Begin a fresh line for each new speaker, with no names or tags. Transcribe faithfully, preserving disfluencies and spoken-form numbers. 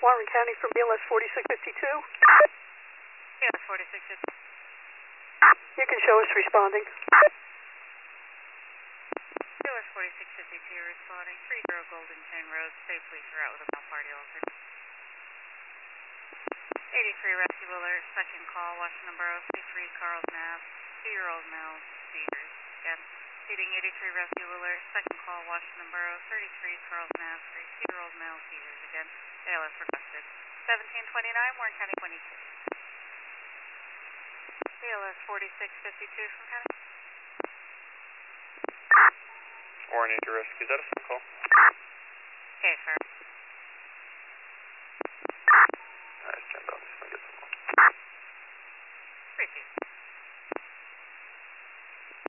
Warren County from B L S forty-six fifty-two.
B L S forty-six fifty.
You can show us responding.
B L S forty-six fifty-two responding. three zero Golden Chain Road, safely throughout with a mouth party altered. eighty-three rescue alert, second call, Washington Borough, thirty-three Carl's Nave, two-year-old male, seizures. Again, feeding eighty-three rescue alert, second call, Washington Borough, thirty-three Carl's Nave, two-year-old male, seizures. Again, A L S requested. seventeen twenty-nine, Warren County twenty-six. B L S forty-six fifty-two from County.
Warren eight to rescue, is that a phone call?
Okay, for